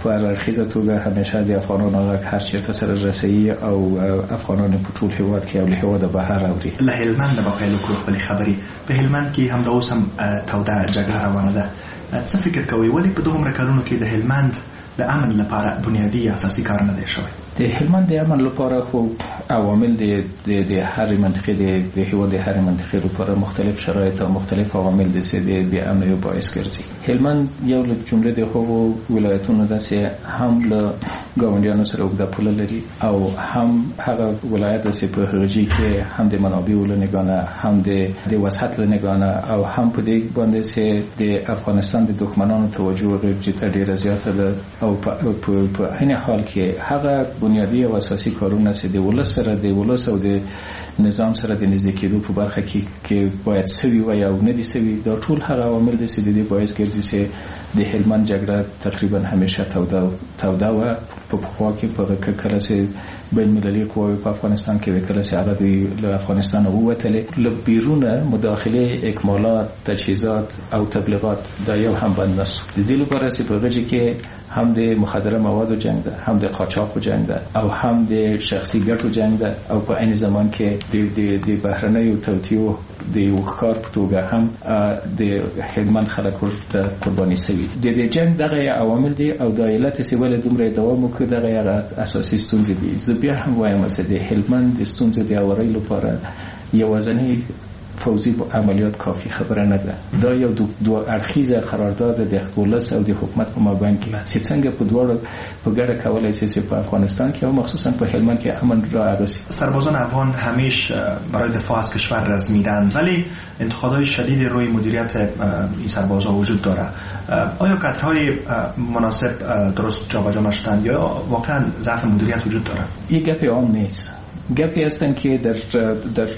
په هر اړخیزه توګه همیشه د افغانانو غږ هر چیرته سره رسوي او افغانان په ټول هیواد کې او له هیواده بهر اوري. له هلمند به پیل کړو خپلې خبرې. په هلمند کې هم د اوس هم توده جګړه روانه ده. څه فکر کوئ ولې په دومره کلونو کې د هلمند د امن لپاره بنیادی اساسي کار نه دی شوی؟ د هلمند د امن لپاره خو عوامل د هر منطقې د هیواد هر منطقې لپاره مختلف شرایط او مختلف عوامل دي چې د امن یو باعث ګرځي. هلمند یو له جمله د هغو ولایتونو ده چې هم له ګاونډیانو سره اوږده پوله لري او هم هغه ولایت ده چې په هغه کې هم د منابعو له نګانه هم د وسعت له نګانه او هم په دې باندې چې د افغانستان د دښمنانو توجه ډېره ډېره زیاته ده او په عین حال کې هغه بنیادی او اساسي کارونه چې د ولس سره د ولس او د نظام سره د نږدې کېدو په برخه کې باید سوي وي او نه دي سوي، دا ټول هغه عوامل دي چې د دې باعث ګرځي چې د هلمند جګړه تقریبا همیشه توده و. په پخوا کې په کله چې بین المللي قواوې په افغانستان کې کله چې هغه د افغانستان ووتلې له بیرونه مداخله اکمالات تجهیزات او تبلیغات دا یو هم بند نشو. د دې لپاره چې په غږی کې هم د مخدره موادو جنگ ده، هم د قاچاق جنگ ده او هم د شخصي ګټو جنگ ده او په عین زمان کې د بهرنیو توطیو د یو ښکار په توګه هم د هلمند خلک ورته قرباني شوي. د جنگ دغه عوامل دي او د علت چې ولې دومره دوام وکړي دغه اساسي ستونزې دي. زه بیا هم وایم چې د هلمند ستونزې د اورۍ لپاره یوازینی فوزی عملیات کافی خبره نه ده. دا یو دو اړخیزه قرارداد د ولس او د حکومت په مابین کې چې څنګه په دواړو په ګډه کولای شي چې په افغانستان کې او مخصوصا په هلمند کې امن را ارسی. سربازان افغان همیشه برای دفاع از کشور رزمیدند ولی انتقادهای شدید روی مدیریت این سربازا وجود داره. آیا کادرهای مناسب درست جابجا نشدند یا واقعا ضعف مدیریت وجود داره؟ این گپ عام نیست. گپی هستن که در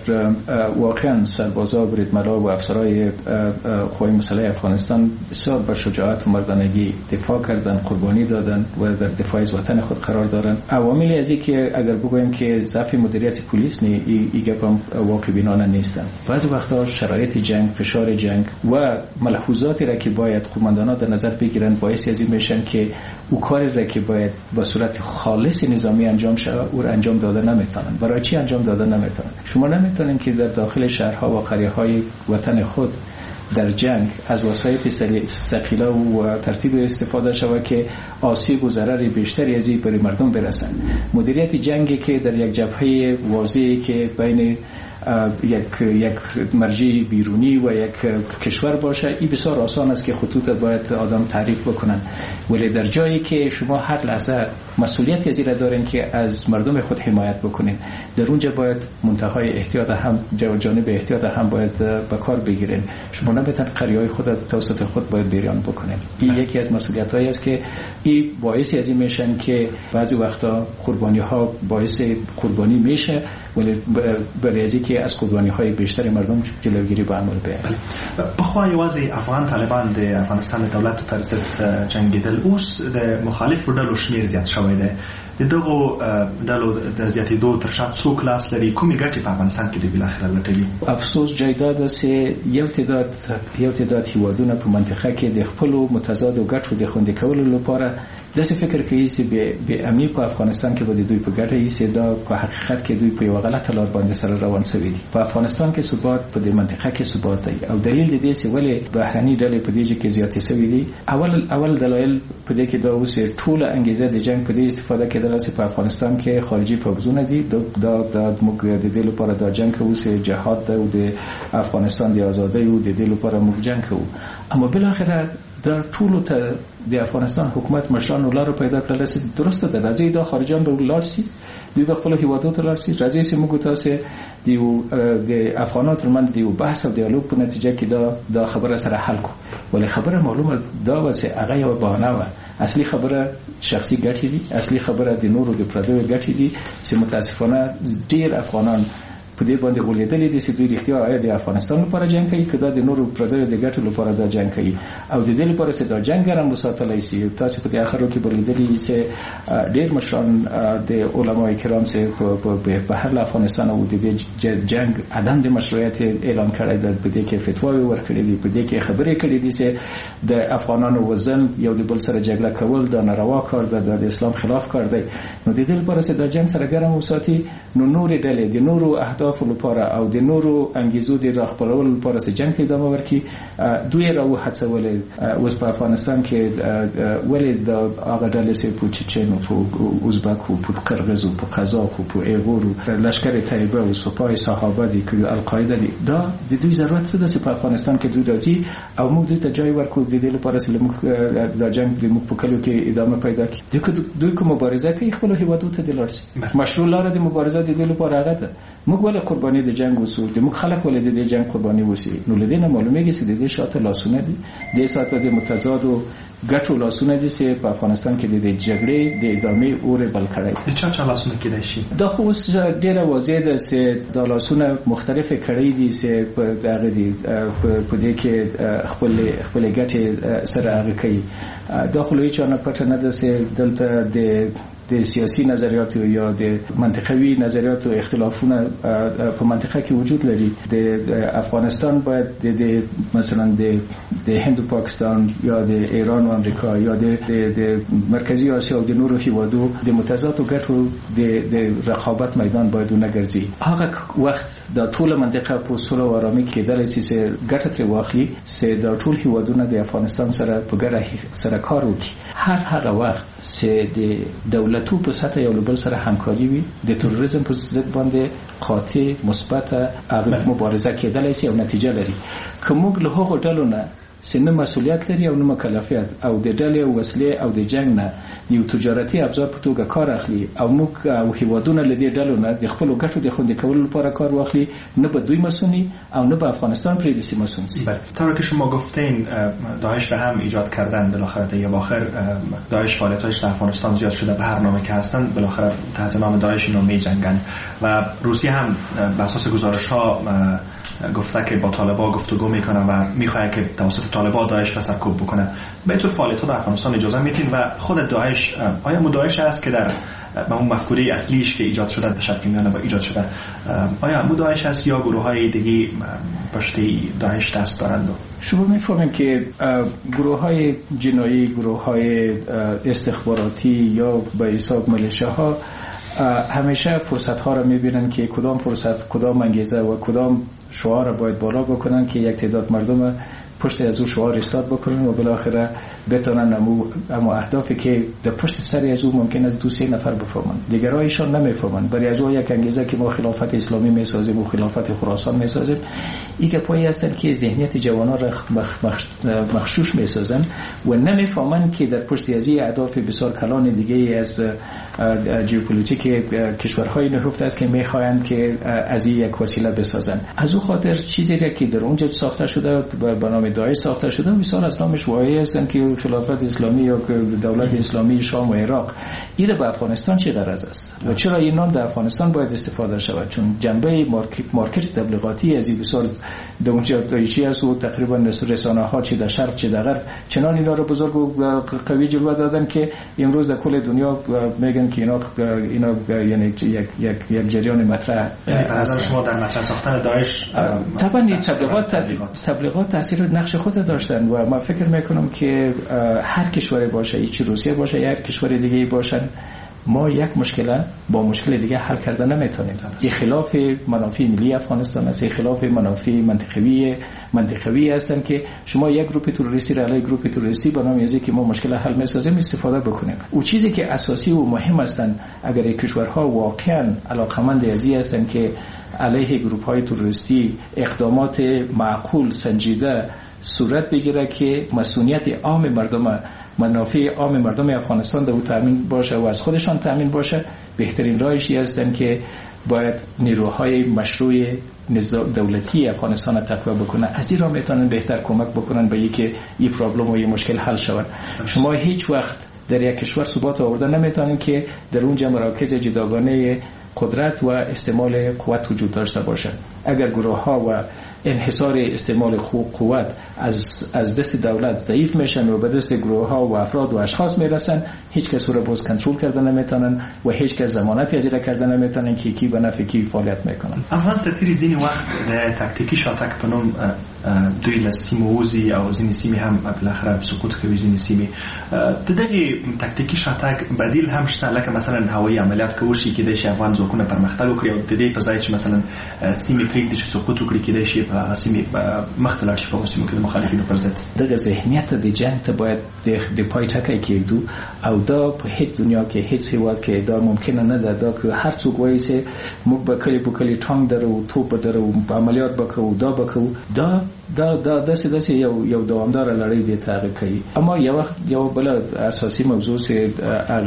واقعا سربازا و بریدملا و افسرهای قوای مسلح افغانستان بسیار با شجاعت و مردانگی دفاع کردن، قربانی دادن و در دفاع از وطن خود قرار دارن. عواملی از این که اگر بگویم که ضعف مدیریت پلیس نه این گپ هم واقع بینانه نیستن. بعضی وقتا شرایط جنگ، فشار جنگ و ملحوظاتی را که باید قماندانا در نظر بگیرن باعث از این میشن که او کاری را که باید با صورت خالص نظامی انجام شه او را انجام داده نمیتونن. برای چی انجام داده نمیتونن؟ شما نمیتونین که در داخل شهرها و قریه‌های وطن خود در جنگ از وسایل ثقیله و ترتیب استفاده شود که آسیب و ضرر بیشتری از این بر مردم برسند. مدیریت جنگی که در یک جبهه واضحی که بین یک مرجع بیرونی و یک کشور باشه این بسیار آسان است که خطوط باید آدم تعریف بکنن، ولی در جایی که شما هر لحظه مسئولیتی از این دارین که از مردم خود حمایت بکنین در اونجا باید منتهای احتیاط هم جانب احتیاط هم باید به کار بگیرین. شما نمیتونید قریه‌های خود توسط خود باید بریان بکنین. این یکی از مسئولیت‌هایی است که این باعثی از این میشن که بعضی وقتا قربانی‌ها باعث قربانی میشه ولی برای که از قربانی‌های بیشتر مردم جلوگیری به عمل بیاید. بخوای وضع افغان طالبان د افغانستان د دولت پر ضد جنگیدل اوس د مخالف ډلو شمیر زیات شوی دی. د دغو ډلو د زیاتېدو تر شا څوک لاس لري؟ کومې ګټې په افغانستان کې د بالاخره لټوي؟ افسوس جایداد است یو تعداد هیوادونه په منطقه کې د خپلو متضاد ګټو د خوندي کولو لپاره داسې فکر کوي چې به امنیت په افغانستان کې به دوی په ګټه یې دا په حقیقت کې دوی په یو غلطه لار باندې سره روان شوي دي. په افغانستان کې ثبات په دې منطقه کې ثبات دی او دلیل دې چې ولې بهرني ډلې په دې کې زیاتې شوي دي. اول دلایل په دې کې دا اوس ټول انګیزه د جنگ په دې استفاده کېدل چې په افغانستان کې خارجي فوجونه دي. دا موږ د دې لپاره دا جنگ کوو چې جهاد ده او د افغانستان د ازادۍ او د دې لپاره موږ جنگ کوو. اما بالاخره در ټولو ته د افغانستان حکومت مشرانو لارو پیدا کړل چې درسته ده راځي دا خارجان به لار سي دوی به خپل هیوادو ته لار سي راځي چې موږ تاسو د افغانانو ترمنځ د بحث او دیالوګ په نتیجه کې دا خبره سره حل کو. ولی خبره معلومه دا و چې هغه یو بهانه و. اصلي خبره شخصي ګټې دي، اصلي خبره د نورو د پردیو ګټې دي چې متاسفانه ډیر افغانان په دې باندې غولېدلې دي چې دوی رښتیا آیا د افغانستان لپاره جنگ کوي که دا د نورو پردیو د ګټو لپاره دا جنگ کوي او د دې لپاره چې دا جنگ ګرم وساتلی شي. تاسو په اخرو کې بلیدلې چې ډېر مشران د علماء کرام چې په هر افغانستان او د جنگ عدم د مشروعیت اعلان کړی دی، په دې کې فتواوی ورکړي دي، په دې کې خبرې کړي دي چې د افغانانو وزن یو د بل سره جګړه کول دا ناروا کار ده، د اسلام خلاف کار دی. نو د دې لپاره چې دا جنگ سره ګرم وساتي نو نور ډلې د نورو اهداف لپاره او د نورو انګیزو د راخپلولو لپاره چې جنگ ادامه ورکړي دوی راو هڅولې. اوس په افغانستان کې ولې د هغه ډلې چې په چچن او په ازبک او په قرغیز او په قزاق او په ایغور لشکر طیبه او سپاه صحابه دي که القاعده دي، دا د دوی ضرورت څه ده چې په افغانستان کې دوی راځي او موږ دوی ته ځای ورکړو د دې لپاره چې موږ د جنگ د موږ په کلو کې ادامه پیدا کړي. دوی کوم مبارزه کوي خپل هیوادو ته د لارسي مشروع لاره د مبارزه د دې لپاره هغه ده. موږ ولې قرباني د جنگ وسو، د موږ خلک ولې د جنگ قرباني وسی؟ نو لدې نه معلومیږي چې د دې شاته لاسونه دي، د ساته د متضادو ګټو لاسونه دي چې په افغانستان کې د جګړې د ادامې اور بل کړی. د چا لاسونه کېدای شي؟ دا خو اوس ډیره واضح ده چې د لاسونه مختلفه کړي دي چې په دغه دي په دې کې خپل ګټې سره هغه کوي. دا خو هیڅ نه پټ نه ده چې دلته د سیاسي نظریاتو یا د منطقوي نظریاتو اختلافونه په منطقه کې وجود لري. د افغانستان باید د مثلا د هند او پاکستان یا د ایران او امریکا یا د مرکزی آسیا او د نورو هیوادو د متضادو ګټو د رقابت میدان باید ونګرځي. هغه وخت د ټول منطقه په سوله او آرامي کې درسي چې ګټه تر واخلي چې د ټول هیوادونو د افغانستان سره په ګډه سره کار وکړي. هر وخت چې د دولتو په سطح یو بل سره همکاري وي د تروریزم په ضد باندې قاطع مثبت مبارزه کېدلای شي او نتیجه لري. کومګ له هغو ډلو نه سنه مسؤلیت لري او نه مکلفیت او د ډلې او وسلې او د جنگ نه یو تجارتي ابزار په توګه کار اخلي او موږ او هیوادونه لدې ډلو نه د خپل ګټو د خوندي کولو لپاره کار واخلي، نه به دوی مسئولی او نه به افغانستان پرې د سیمه مسئول. طور که شما گفتین داعش را هم ایجاد کردن، بالاخره دیگه باخر داعش فعالیتاش در افغانستان زیاد شده، به هر نامی که هستن بالاخره تحت نام داعش اینو می‌جنگن و روسیه هم بر اساس گزارش‌ها گفته که با طالبان گفتگو میکنه و میخواد که توسط طالبان داعش را سرکوب بکنه. به طور فعالیت در افغانستان اجازه میدین و خود داعش آیا داعش است که در با اون مفکوره اصلیش که ایجاد شده در شرق میانه با ایجاد شده، آیا داعش است یا گروه های دیگه پشت داعش دست دارند؟ شما میفهمیم که گروه های جنایی، گروه های استخباراتی یا به حساب ملیشه‌ها همیشه فرصت ها را میبینن که کدام فرصت، کدام انگیزه و کدام شعار را باید بالا بکنن که یک تعداد مردم پشت از او شعار ایستاد بکنن و بالاخره بتونن اما اهدافی که در پشت سر از او ممکن است 2-3 نفر بفهمن، دیگرایشان نمیفهمن. برای از او یک انگیزه که ما خلافت اسلامی میسازیم و خلافت خراسان میسازیم، این که پایی هستن که ذهنیت جوانان را مخشوش میسازن و نمیفهمن که در پشت از این اهداف بسیار کلان دیگه از ژئوپلیتیک کشورهای نهفته است که میخواهند که از این یک وسیله بسازن. از او خاطر چیزی که در اونجا ساخته شده به نام داعش ساخته شده بسیار از نامش واقعی هستند که خلافت اسلامی یا دولت اسلامی شام و عراق. این به افغانستان چه غرض است و چرا این نام در افغانستان باید استفاده شود؟ چون جنبه مارکت تبلیغاتی از این بسیار در اونجا دایچی است و تقریبا رسانه ها چه در شرق چه در غرب چنان اینا رو بزرگ و قوی جلوه دادن که امروز در کل دنیا میگن که اینا یعنی یک جریان مطرح است. شما در مطرح ساختن داعش طبعا تبلیغات تاثیر نقش خود داشتن و من فکر میکنم که هر کشوری باشه، چه روسیه باشه یا هر کشور دیگه باشن، ما یک مشکل با مشکل دیگه حل کردن نمیتونیم. این خلاف منافع ملی افغانستان است، خلاف منافع منطقوی هستن که شما یک گروه تروریستی را علیه گروه تروریستی به نام که ما مشکل حل میسازیم استفاده بکنیم. او چیزی که اساسی و مهم هستن اگر کشورها واقعا علاقمند ازی هستن که علیه گروه های تروریستی اقدامات معقول سنجیده صورت بگیره که مسئولیت عام مردم، منافع عام مردم افغانستان در او تامین باشه و از خودشان تامین باشه، بهترین راهش است که باید نیروهای مشروع دولتی افغانستان را تقویت بکنن. از این راه میتونن بهتر کمک بکنن به اینکه این پرابلم و این مشکل حل شود. شما هیچ وقت در یک کشور ثبات آوردن نمیتونن که در اونجا مراکز جداگانه قدرت و استعمال قوت وجود داشته باشد. اگر گروه ها و انحصار استعمال قوت از دست دولت ضعیف میشن و به دست گروه ها و افراد و اشخاص میرسن، هیچ کس رو باز کنترل کردن نمیتونن و هیچ کس ضمانتی از این کردن نمیتونن که کی به نفع کی فعالیت میکنن. افغان تطیری زین وقت د تاکتیکی شاتک پنوم دوی لسیمو وزی او زین سیمی هم بالاخره سقوط کوي زین سیمی دغه تاکتیکی شاتک بدیل هم شته، لکه مثلا هوایی عملیات کوشي کې د افغان ځواکونه پرمختګ وکړي او د دې په ځای چې مثلا سیمې پرېږدي چې سقوط وکړي کې د شي په سیمې مختلف شي په سیمو کې د مخالفینو پر ضد دغه ذهنیت د جنگ ته باید د پای ټکی کېږدو او دا په هیڅ دنیا کې هیڅ هیواد کې دا ممکنه نه ده دا که هر څوک وایي چې موږ به کلی په کلی ټانک درو توپ درو عملیات وکړو دا وکړو دا داسې یو دوامدار لړۍ دی تغییر کوي. اما یو بل اساسي موضوع چې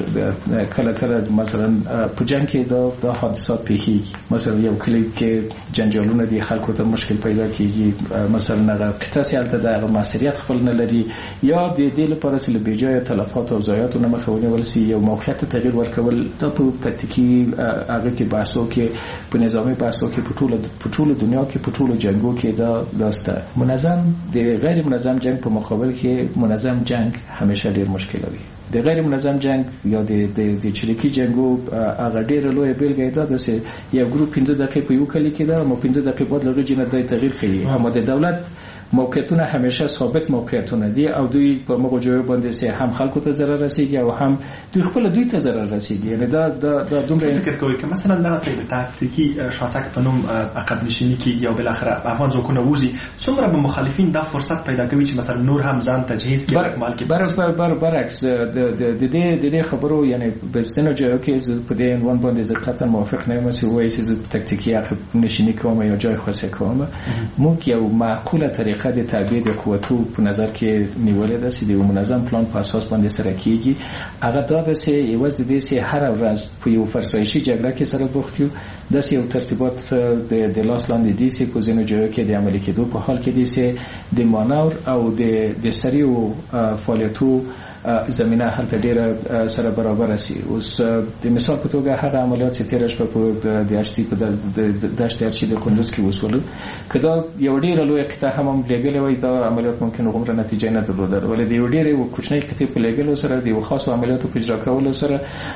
کله مثلا په جنگ کې دا حادثات پیښیږي، مثلا یو کلی کې جنجالونه دي، خلکو ته مشکل پیدا کیږي، مثلا هغه قطعه سیالته د مسئولیت خپل نه لري یا د دې لپاره چې به جای تلفات او ضایعات نه مخاوني ولسی یو موقعیت تغییر ورکول دا په تکتیکی هغه کې بحثو کې په نظامی بحثو کې په ټول دنیا کې په ټول جنگو کې دا داسته منظم د غیر منظم جنگ په مقابل کې منظم جنگ همیشه ډیر مشکل وي. د غیر منظم جنگ یا د چریکي جنگو هغه ډیر لوی بیلګه ده چې یو ګروپ 15 دقیقې په یو کلی کې ده، مو 15 دقیقې بعد له جنه د تغییر کوي. هم د دولت موقعیتونه همیشه ثابت موقعیتونه دي او دوی په موږ جوړ باندې سه هم خلکو ته ضرر رسیږي او هم دوی خپل دوی ته ضرر رسیږي. یعنی دا دومره فکر کوي که مثلا دا څه تاکتیکی شاتک په نوم عقب نشینی کیږي او بل اخره افغان ځواکونه وزي څومره به مخالفین دا فرصت پیدا کوي چې مثلا نور هم ځان تجهیز کړي مال کې برعکس د دې خبرو یعنی به سينو جو کې په دې عنوان باندې قطعا موافق نه یم چې وایي چې تاکتیکی عقب نشینی کوم یا جای خاصه کوم. موږ یو معقوله طریقه د تعبیه د قوتو په نظر کې نیولې ده چې د منظم پلان په اساس باندې سره کیږي. هغه دا به سه یوز د دې سه هر ورځ په یو فرسایشي جګړه کې سره بوختیو د سه یو ترتیبات د لاس لاندې دي چې په زینو جوړ کې د عملي کېدو په حال کې دي چې د مانور او د سریو فعالیتو زمينه هلته ډیره سره برابر شي. اوس د مثال په توګه هغه عملیات چې تیر شپه په د اشتي په د دشت ارشي د کندوز کې وسول کدا یو ډیره لوی قطعه هم لګلې وای دا عملیات ممکن غوړه نتیجه نه درلوده، ولې د یو ډیره کوچنی قطعه په لګلو سره د یو خاص عملیاتو په اجرا کولو سره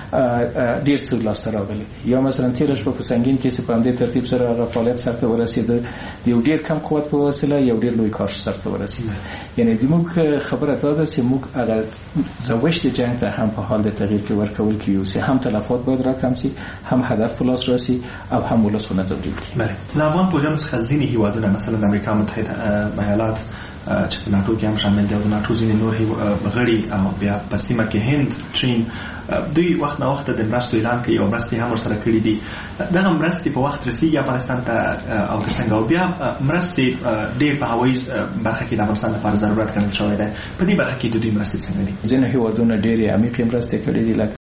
ډیر څه لاس راغلي. یا مثلا تیر شپه په سنگین کې په همدې ترتیب سره هغه فعالیت سره ورسید د یو ډیر کم قوت په وسیله یو ډیر لوی کار سره ورسید. یعنی د موږ خبره ده چې موږ هغه روش جنگ ته هم په حال د تغییر کې ورکول کیږي، هم تلفات باید راکم شي، هم هدف پلاس راسي او هم ولسونه ضروري دي. بله لاوان پوجان خزینی هیوادونه مثلا د امریکا متحده ایالات چې په ناتو کې هم شامل دي او ناتو ځینې نور غړي او بیا په سیمه کې هند، چین دوی وخت نه وخت د مرستو اعلان کوي او مرستې هم ورسره کړې دي. دغه مرستې په وخت رسیږي افغانستان ته او څنګه او بیا مرستې ډېر په هوایي برخه کې د افغانستان لپاره ضرورت ګڼل شوی دی. په دې برخه کې د دوی مرستې څنګه دي؟ ځینې هیوادونه ډېرې عمیقې مرستې کړې دي، لکه